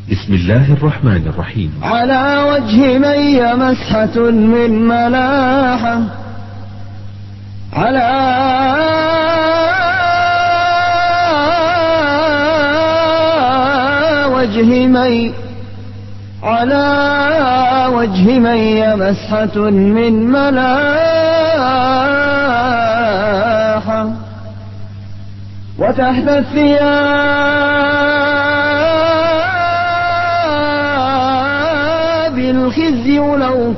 بسم الله الرحمن الرحيم. على وجه من مسحة من ملاحة، على وجه من مسحة من ملاحة، وتحت الثياب الخزي لو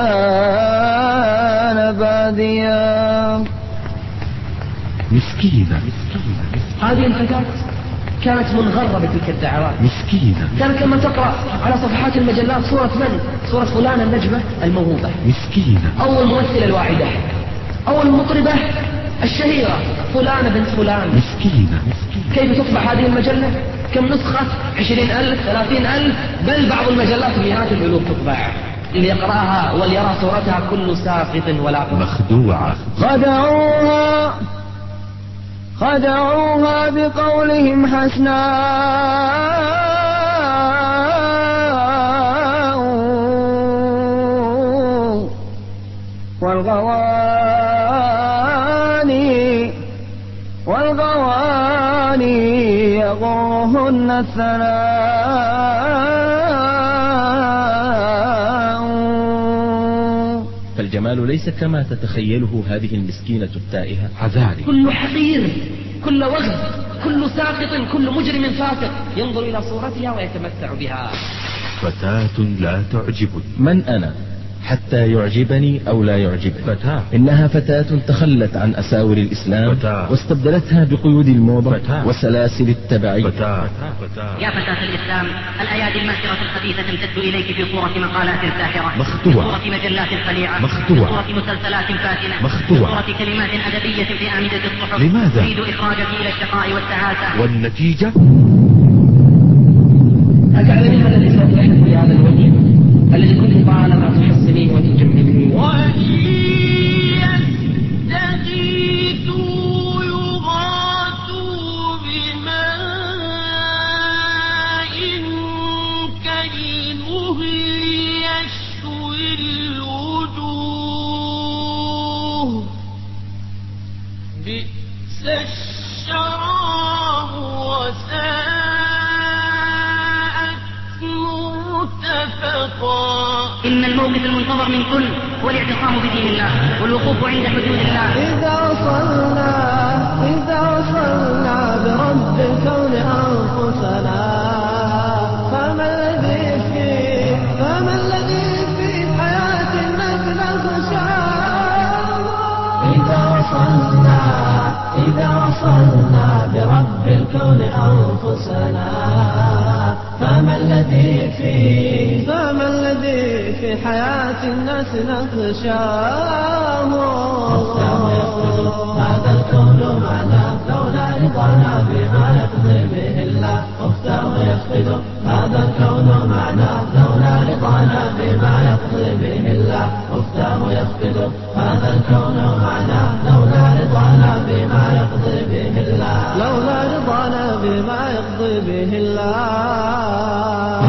كان باديا. مسكينة. هذه الفتاة كانت منغرة بتلك الدعوات، مسكينة. كانت لما تقرأ على صفحات المجلات صورة من؟ صورة فلانة النجمة الموهوبة، مسكينة. أو الممثلة الواعدة، أو المطربة الشهيرة فلانة بنت فلان. مسكينة. كيف تطبع هذه المجلة؟ كم نسخة؟ 20,000 30,000، بل بعض المجلات بمئات الألوف تطبع. ليقرأها وليرى صورتها كل ساقط ولا مخدوعة. خدعوها بقولهم حسناء، والغواني يغرهن الثناء. فالجمال ليس كما تتخيله هذه المسكينة التائهة. حذاري. كل حقير، كل وغد، كل ساقط، كل مجرم فاسق ينظر إلى صورتها ويتمتع بها. فتاة لا تعجبني. من أنا حتى يعجبني أو لا يعجبني؟ فتاة. إنها فتاة تخلت عن أساور الإسلام، فتاة. واستبدلتها بقيود الموضة، فتاة. وسلاسل التبعية. فتاة. يا فتاة الإسلام، الأيادي الماكرة الخبيثة تمتد إليك في صورة مقالات ساحرة، مخدوعة. في صورة مجلات خليعة، مخدوعة. في صورة مسلسلات فاتنة، مخدوعة. في صورة كلمات أدبية في آمدة الصحف. لماذا؟ تريد إخراجك إلى الشقاء والتعاسة. والنتيجة؟ أتعلمين ما الذي سوف يحدث بهذا الوجه الذي كنت طالما تحسنيه وتجمليه؟ وإن يستغيثوا يغاثوا بماء كالمهل يشوي الوجوه، بئس الشراب وساءت مرتفقا. إن الموقف المنتظر من كل هو الاعتصام بدين الله والوقوف عند حدود الله. إذا وصلنا برب الكون أنفسنا، فما الذي في حياتنا نخشاه. إذا وصلنا برب الكون أنفسنا، فما الذي في حياة الناس نخشاه. هذا الكون معنا لولا رضانا بما يقضي به الله. اختار يفقد هذا الكون معنا لولا رضانا بما يقضي به الله. اختار يفقد هذا الكون معنا لولا رضانا بما يقضي به الله. لولا رضانا بما يقضي به الله.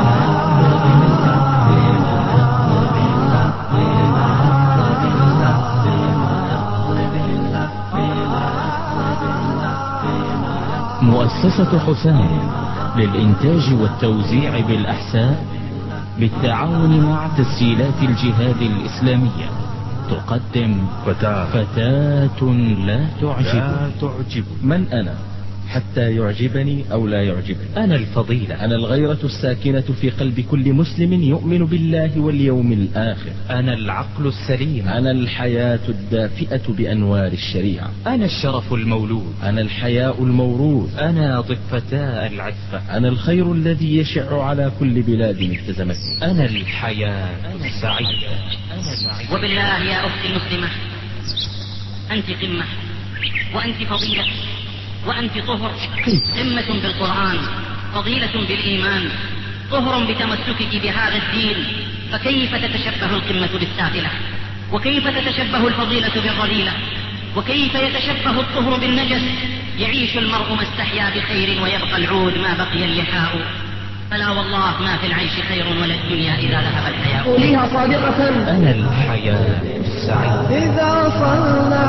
مؤسسة حسام للإنتاج والتوزيع بالأحساء بالتعاون مع تسجيلات الجهاد الإسلامية تقدم فتاة لا تعجب. من أنا حتى يعجبني أو لا يعجبني؟ أنا الفضيلة، أنا الغيرة الساكنة في قلب كل مسلم يؤمن بالله واليوم الآخر، أنا العقل السليم، أنا الحياة الدافئة بأنوار الشريعة، أنا الشرف المولود، أنا الحياء الموروث، أنا ضفتاء العفة، أنا الخير الذي يشع على كل بلاد التزمتني، أنا الحياة السعيدة. وبالله يا أختي المسلمة، أنت قمة، وأنت فضيلة، وأنت طهر. قمة بالقرآن، فضيلة بالإيمان، طهر بتمسكك بهذا الدين. فكيف تتشبه القمة بالسافلة؟ وكيف تتشبه الفضيلة بالرذيلة؟ وكيف يتشبه الطهر بالنجس؟ يعيش المرء ما استحيا بخير، ويبقى العود ما بقي اللحاء. فلا والله ما في العيش خير ولا الدنيا إذا ذهب الحياء. قوليها صادقة. أنا الحياة السعيد. إذا صلنا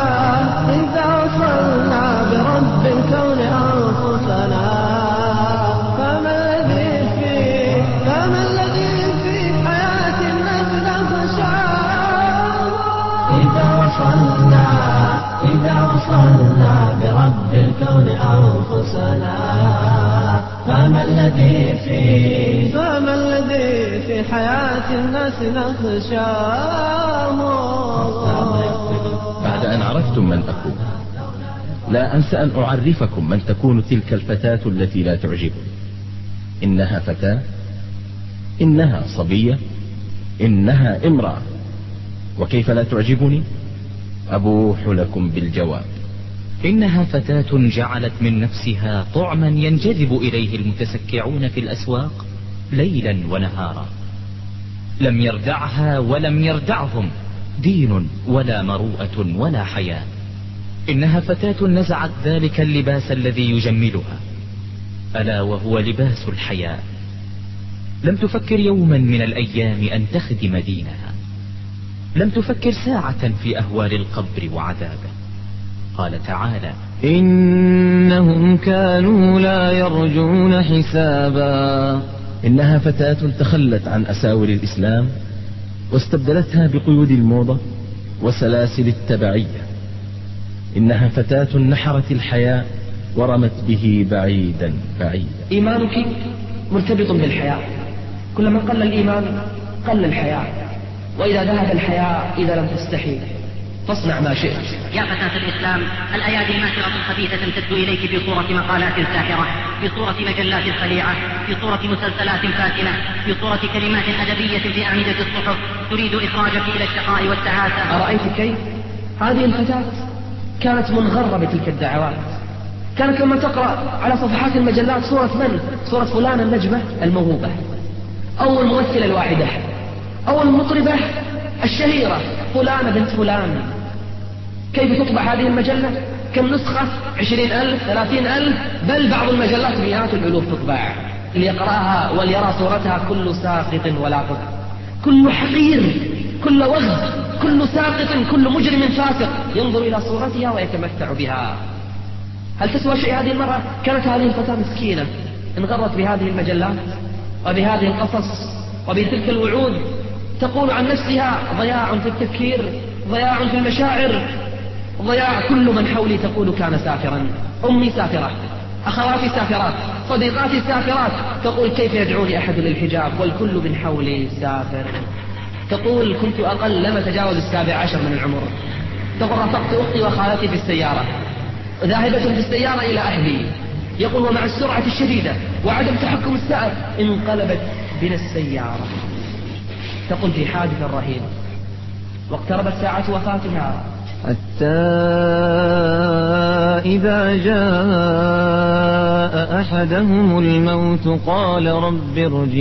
برب الكون أنفسنا فما الذي في حياة الناس نخشاه. إذا وصلنا برب الكون أنفسنا فما الذي في حياة الناس نخشاه. بعد أن عرفتم من أكون لا أنسى أن أعرفكم من تكون تلك الفتاة التي لا تعجبني. إنها فتاة، إنها صبية، إنها امرأة. وكيف لا تعجبني؟ أبوح لكم بالجواب. إنها فتاة جعلت من نفسها طعما ينجذب إليه المتسكعون في الأسواق ليلا ونهارا. لم يردعها ولم يردعهم دين ولا مروءة ولا حياة. إنها فتاة نزعت ذلك اللباس الذي يجملها، ألا وهو لباس الحياء. لم تفكر يوما من الأيام أن تخدم دينها. لم تفكر ساعة في أهوال القبر وعذابه. قال تعالى: إنهم كانوا لا يرجون حسابا. إنها فتاة تخلت عن أساور الإسلام واستبدلتها بقيود الموضة وسلاسل التبعية. إنها فتاة نحرت الحياء ورمت به بعيدا بعيدا. إيمانك مرتبط بالحياء. كلما قل الإيمان قل الحياء، وإذا ذهب الحياء إذا لم تستحي فاصنع ما شئت. يا فتاة الإسلام، الأيادي الماكرة الخبيثة تمتد إليك في صورة مقالات ساحرة، في صورة مجلات خليعة، في صورة مسلسلات فاتنة، في صورة كلمات أدبية في أعمدة الصحف تريد إخراجك إلى الشقاء والتعاسة. أرأيت كيف؟ هذه الفتاة كانت منغرة بتلك الدعوات. كانت لما تقرأ على صفحات المجلات صورة من؟ صورة فلانة النجمة الموهوبة، أو الممثلة الواحدة، أو المطربة الشهيرة فلانة بنت فلان. كيف تطبع هذه المجلة؟ كم نسخة؟ 20,000 30,000، بل بعض المجلات مئات الألوف تطبع. ليقرأها وليرى صورتها كل ساقط ولاقط، كل حقير، كل وغد، كل ساقط، كل مجرم فاسق ينظر إلى صورتها ويتمتع بها. هل تسوى شيء هذه المرأة؟ كانت هذه الفتاة مسكينة انغرت بهذه المجلات وبهذه القصص وبتلك الوعود، تقول عن نفسها: ضياع في التفكير، ضياع في المشاعر، ضياع. كل من حولي تقول كان سافرا. أمي سافرة، أخواتي سافرات، صديقاتي سافرات. تقول: كيف يدعوني أحد للحجاب والكل من حولي سافر. تقول: كنت أقل لم أتجاوز 17 من العمر. تقول: رافقت أختي وخالتي في السيارة، ذاهبة في السيارة إلى أهلي. يقول: ومع السرعة الشديدة وعدم تحكم السائق انقلبت بنا السيارة. تقول: في حادث رهيب، واقتربت ساعة وفاتها، حتى إذا جاء أحدهم الموت قال رب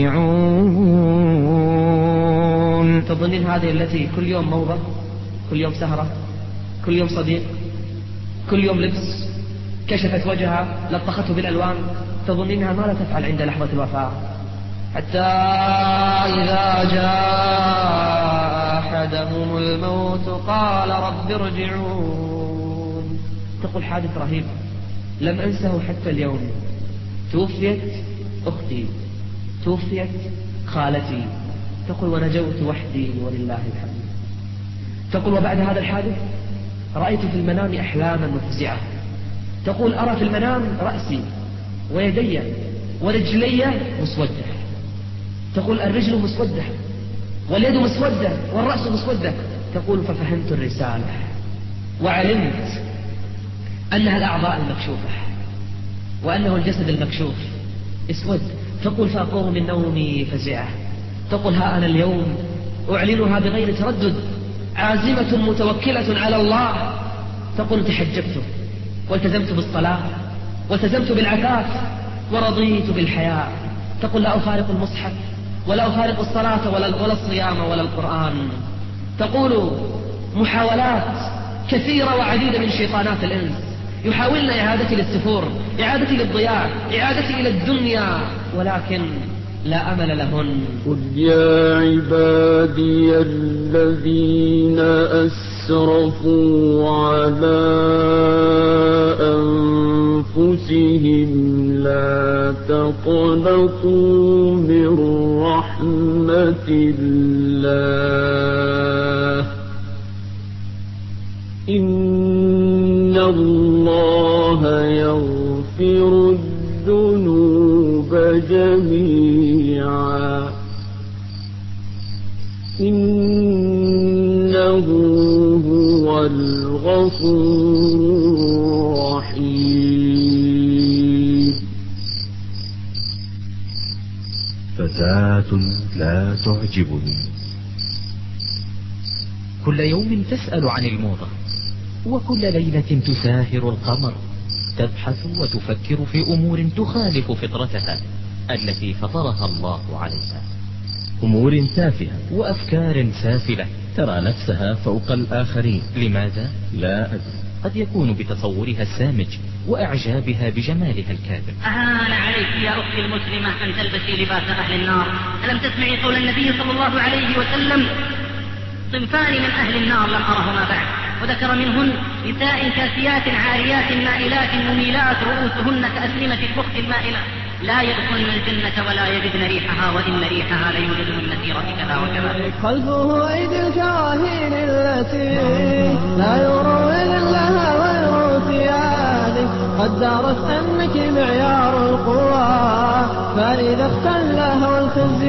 ارجعون. تظنين هذه التي كل يوم موضة، كل يوم سهرة، كل يوم صديق، كل يوم لبس، كشفت وجهها، لطخته بالألوان، تظنينها ما لا تفعل عند لحظة الوفاة؟ حتى إذا جاء أحدهم الموت قال رب ارجعون. تقول: حادث رهيب لم أنسه حتى اليوم. توفيت أختي، توفيت خالتي. تقول: ونجوت وحدي ولله الحمد. تقول: وبعد هذا الحادث رأيت في المنام أحلاما مفزعة. تقول: أرى في المنام رأسي ويدي ورجلي مسودة. تقول: الرجل مسودة واليد مسودة والرأس مسودة. تقول: ففهمت الرسالة وعلمت أنها الأعضاء المكشوفة وأنه الجسد المكشوف اسود. تقول: فأقوم من نومي فزعة. تقول: ها أنا اليوم أعلنها بغير تردد، عازمة متوكلة على الله. تقول: تحجبت والتزمت بالصلاة والتزمت بالعفاف ورضيت بالحياة. تقول: لا أفارق المصحف ولا أفارق الصلاة ولا الصيام ولا القرآن. تقول: محاولات كثيرة وعديدة من شيطانات الإنس يحاولن إعادتي للسفور، إعادتي للضياع، إعادتي إلى الدنيا، ولكن لا أمل لهن. قل يا عبادي الذين أسرفوا على أنفسهم لا تقنطوا من رحمة الله إن الله يغفر الذنوب جميعا إنه هو الغفور الرحيم. فتاة لا تعجبني. كل يوم تسأل عن الموضة، وكل ليلة تساهر القمر، تبحث وتفكر في أمور تخالف فطرتها التي فطرها الله عليها، أمور تافهة وأفكار سافلة، ترى نفسها فوق الآخرين. لماذا؟ لا أدري. قد يكون بتصورها السامج وإعجابها بجمالها الكاذب. أهان عليك يا أختي المسلمة أن تلبسي لباس أهل النار. ألم تسمعي قول النبي صلى الله عليه وسلم: صنفان من أهل النار لم أرهما بعد، وذكر منهن نساء كاسيات عاريات مائلات مميلات رؤوسهن كأسلمة البخت المائلة لا يدخلن الجنة ولا يجدن ريحها وإن ريحها ليوجد من مسيرة كذا وكذا. خلفه أيدي الكواهين التي لا يروي لها غير ثيابك قد دارت أنك معيار القوى فإذا اختله والخزي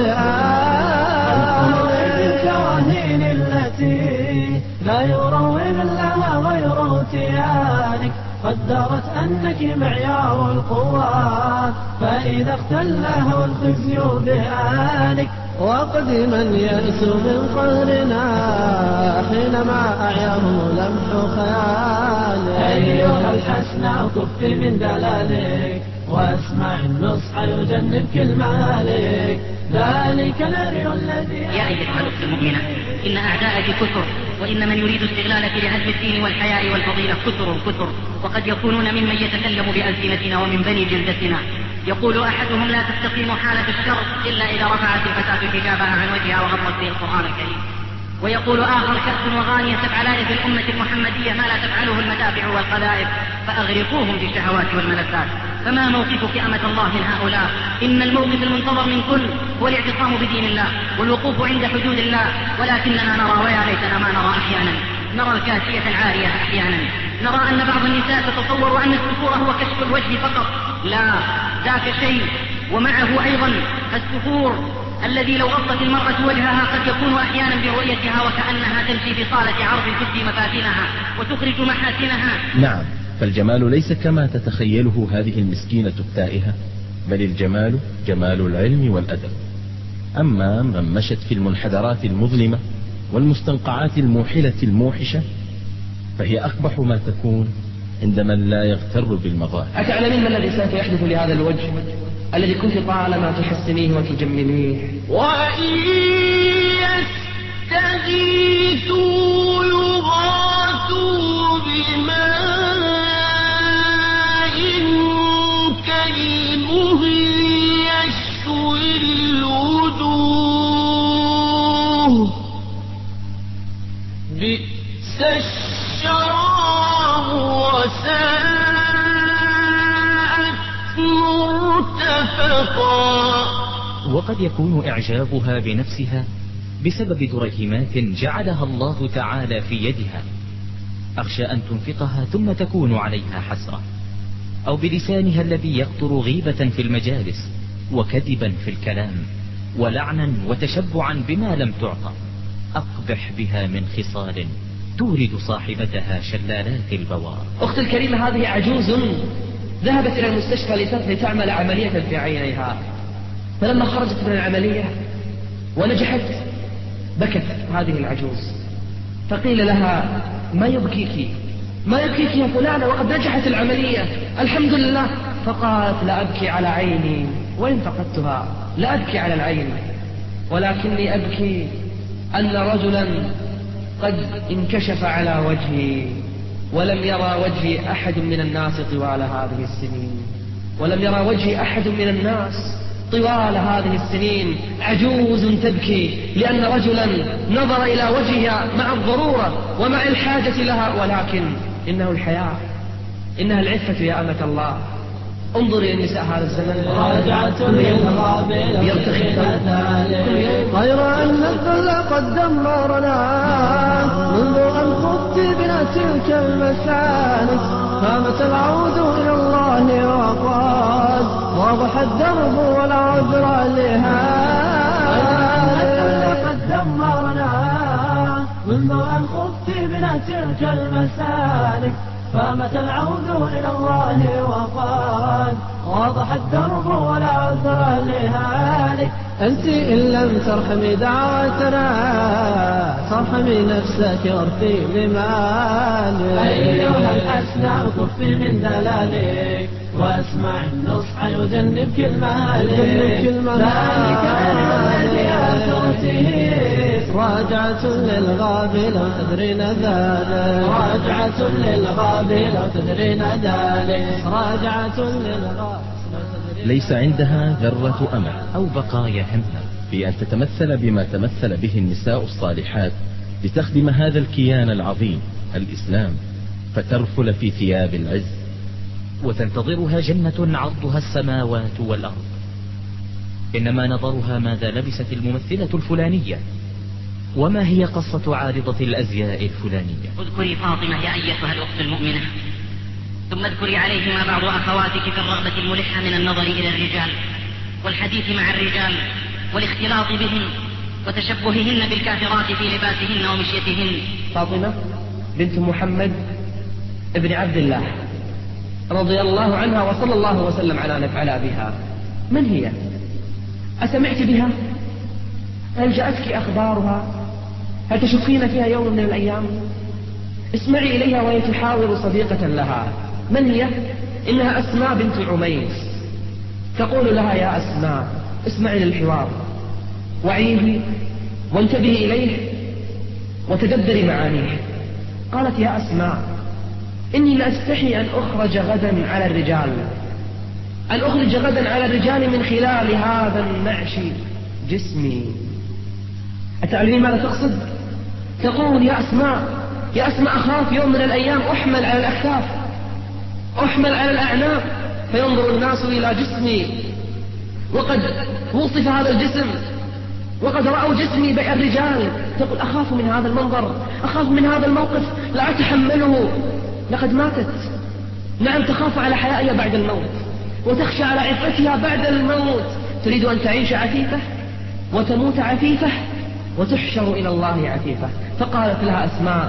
بها. الكواهين التي لا يروي لها غير ثيابك قدرت أنك معيار القوى فإذا اختله الخزي بآلك. وقدما يأس من قهرنا حينما أعياه لمح خيالك. أيها الحسناء كف من دلالك واسمع النصح يجنبك المالك ذلك الأري الذي. يا أيها الأخت المؤمنة، إن أعداءك كثر، وإن من يريد استغلالك لهدم الدين والحياء والفضيلة كثر، وقد يكونون ممن يتكلم بألسنتنا ومن بني جلدتنا. يقول أحدهم: لا تستقيم حالة الشر إلا إذا رفعت الفتاة حجابها عن وجهها وغطت به القرآن الكريم. ويقول آخر: كأس وغانية تفعلان في الأمة المحمدية ما لا تفعله المدافع والقذائف فأغرقوهم في الشهوات والملذات. فما موقفك أمة الله من هؤلاء؟ إن الموقف المنتظر من كل هو الاعتصام بدين الله والوقوف عند حدود الله، ولكننا نرى ويا ليتنا ما نرى أحيانا، نرى الكاسية العارية أحيانا، نرى أن بعض النساء تتصور أن السفور هو كشف الوجه فقط. لا، ذاك شيء، ومعه أيضا السفور الذي لو غطت المرأة وجهها قد يكون أحيانا برؤيتها وكأنها تمشي في صالة عرض تبدي مفاتنها وتخرج محاسنها. نعم، فالجمال ليس كما تتخيله هذه المسكينة التائهة، بل الجمال جمال العلم والأدب. أما من مشت في المنحدرات المظلمة والمستنقعات الموحلة الموحشة فهي أقبح ما تكون عند من لا يغتر بالمظاهر. أتعلمين ما الذي سوف يحدث لهذا الوجه الذي كنت طالما تحسنيه وتجمليه؟ وإن يستغيثوا يغاثوا بماء كالمهل يشوي الوجوه بئس الشراب وساءت مرتفقا. وقد يكون إعجابها بنفسها بسبب دريهمات جعلها الله تعالى في يدها، أخشى أن تنفقها ثم تكون عليها حسرة، أو بلسانها الذي يقطر غيبة في المجالس وكذبا في الكلام ولعنا وتشبعا بما لم تعطى. أقبح بها من خصال تورد صاحبتها شلالات البوار. أختي الكريمة، هذه عجوز ذهبت إلى المستشفى لتعمل عملية في عينيها، فلما خرجت من العملية ونجحت بكت هذه العجوز، فقيل لها: ما يبكيك يا فلانة وقد نجحت العملية الحمد لله؟ فقالت: لا أبكي على عيني وإن فقدتها، لا أبكي على العين، ولكني أبكي أن رجلا قد انكشف على وجهي ولم يرى وجهي أحد من الناس طوال هذه السنين، ولم يرى وجهي أحد من الناس طوال هذه السنين عجوز تبكي لأن رجلا نظر إلى وجهها مع الضرورة ومع الحاجة لها، ولكن إنه الحياة، إنها العفة يا أمة الله. انظري النساء هذا الزمن راجعة للغابل يرتخي غير أن الذل قد دمرنا منذ أن خضت بنا تلك المسالك، قامت العود إلى الله وقد واضح الدرب ولا عذر لهذا. قد دمرنا منذ أن خضت بنا تلك المسالك، قامت العود إلى الله وقد واضح الدرب ولا عذر لهالك. أنت إن لم ترحمي دعوتنا ترحمي نفسك وارثي بمالك. أيها الأسنى كفي من دلالك واسمع النصح يجنبك المهالك. ذلك الذي أتوته راجعة للغابل وتدرين ذلك، راجعة للغابل وتدرين ذلك، راجعة للغابل. ليس عندها ذرة أمل أو بقايا همة في أن تتمثل بما تمثل به النساء الصالحات لتخدم هذا الكيان العظيم الإسلام، فترفل في ثياب العز وتنتظرها جنة عرضها السماوات والأرض، إنما نظرها ماذا لبست الممثلة الفلانية، وما هي قصة عارضة الأزياء الفلانية. اذكري فاطمة يا أيتها الأخت المؤمنة، ثم اذكري عليهما بعض أخواتك في الرغبة الملحة من النظر إلى الرجال والحديث مع الرجال والاختلاط بهم وتشبههن بالكافرات في لباسهن ومشيتهن. فاطمة بنت محمد ابن عبد الله رضي الله عنها وصلى الله وسلم على أبيها، من هي؟ أسمعت بها؟ هل جاءتك أخبارها؟ هل تشوفين فيها يوم من الأيام؟ اسمعي إليها وهي تحاور صديقة لها. من هي؟ إنها أسماء بنت عميس. تقول لها يا أسماء اسمعي للحوار، وعيه وانتبهي إليه وتدبري معانيه. قالت يا أسماء إني لأستحي أن أخرج غدا على الرجال، أن أخرج غدا على الرجال من خلال هذا النعش جسمي. أتعلمين ماذا تقصد؟ تقول يا أسماء أخاف يوم من الأيام أحمل على الأكتاف، أحمل على الأعناق، فينظر الناس إلى جسمي وقد وصف هذا الجسم وقد رأوا جسمي بين الرجال. تقول أخاف من هذا المنظر، أخاف من هذا الموقف، لا أتحمله. لقد ماتت، نعم تخاف على حيائها بعد الموت وتخشى على عفتها بعد الموت. تريد أن تعيش عفيفة وتموت عفيفة وتحشر إلى الله عفيفة. فقالت لها أسماء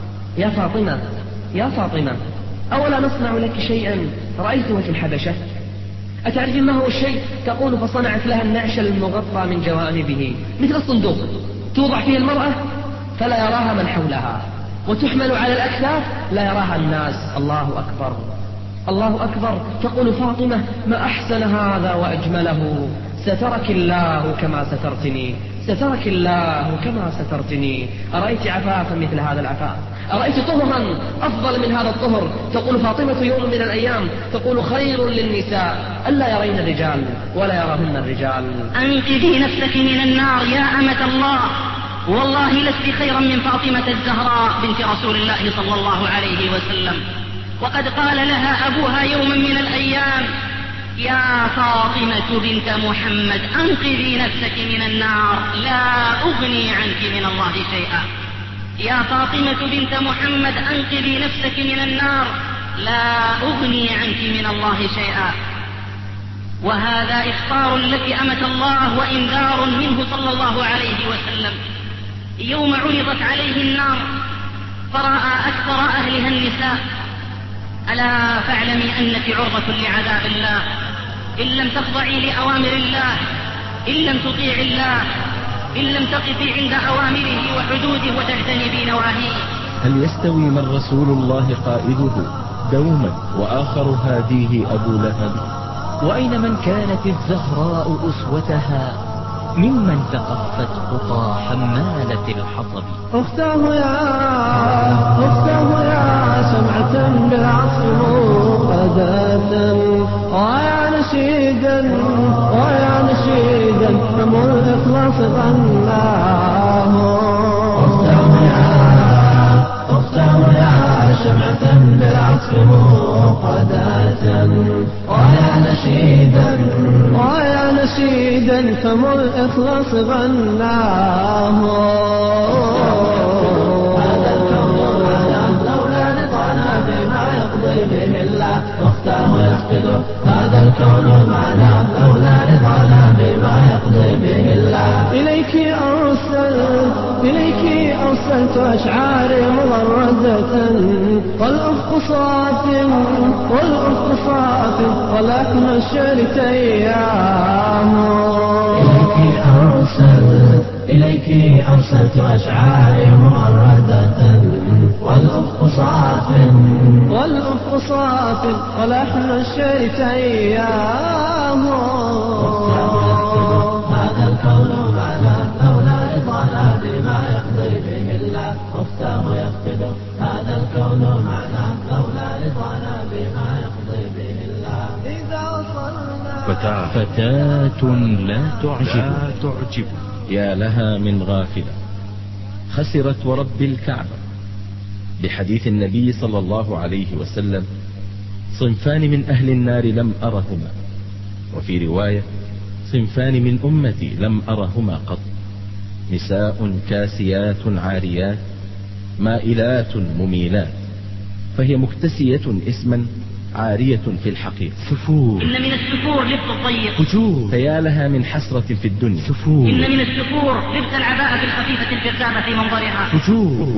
يا فاطمة أولا نصنع لك شيئا رأيته في الحبشة؟ أتعرفين ما هو الشيء؟ تقول فصنعت لها النعش المغطى من جوانبه مثل الصندوق، توضع فيه المرأة فلا يراها من حولها، وتحمل على الأكتاف لا يراها الناس. الله أكبر الله أكبر. تقول فاطمة ما أحسن هذا وأجمله، سترك الله كما سترتني، سترك الله كما سترتني. أرأيت عفافا مثل هذا العفاف؟ أرأيت طهرا أفضل من هذا الطهر؟ تقول فاطمة يوم من الأيام تقول خير للنساء ألا يرين الرجال ولا يراهن الرجال. أنقذي نفسك من النار يا أمة الله، والله لست خيرا من فاطمة الزهراء بنت رسول الله صلى الله عليه وسلم. وقد قال لها أبوها يوما من الأيام يا فاطمة بنت محمد أنقذي نفسك من النار لا أغني عنك من الله شيئا. يا فاطمة بنت محمد أنقذي نفسك من النار لا أغني عنك من الله شيئا. وهذا إخبار لك أمة الله وإنذار منه صلى الله عليه وسلم. يوم عرضت عليه النار فرأى أكثر أهلها النساء. ألا فاعلمي أنك عرضة لعذاب الله إن لم تخضعي لأوامر الله، إن لم تطيعي الله، إن لم تقفي عند أوامره وحدوده وتجتنبي نواهيه. هل يستوي من رسول الله قائده دوما وآخر هاديه أبو لهب؟ وأين من كانت الزهراء أسوتها ممن تقفت خطى حمالة الحطب؟ أختاه يا سمعة بالعصر مقدة ويا نشيدا ويا نشيدا فمر الإخلاص غناه. اختاروا يا شمعة بالعطف موقدة ويا نشيدا فمر الإخلاص غناه. هذا الكون معنا لولا رضانا بما يقضي به الله. اختاروا يفقدوا هذا الكون معنا لولا رضانا بما يقضي به الله. إليك أرسلت أشعاري مغردة والأفق صاف ولحن الشعر تيام. إليك أرسلت أشعاري مغردة والأفق صاف ولحن الشعر تيام. هذا الكون معنا لولا رضانا بما يقضي به الله. اختاروا يفقدوا هذا الكون معنا لولا رضانا بما يقضي به الله. إذا وصلنا فتاة لا تعجب يا لها من غافلة خسرت ورب الكعبة. بحديث النبي صلى الله عليه وسلم: صنفان من أهل النار لم أرهما. وفي رواية: صنفان من أمتي لم أرهما قط: نساء كاسيات عاريات مائلات مميلات. فهي مكتسية اسما عارية في الحقيقة. سفور. إن من السفور لبس الضيق. فجور. فيا لها من حسرة في الدنيا. سفور. إن من السفور لبس العباءة الخفيفة الجذابة في منظرها. فجور.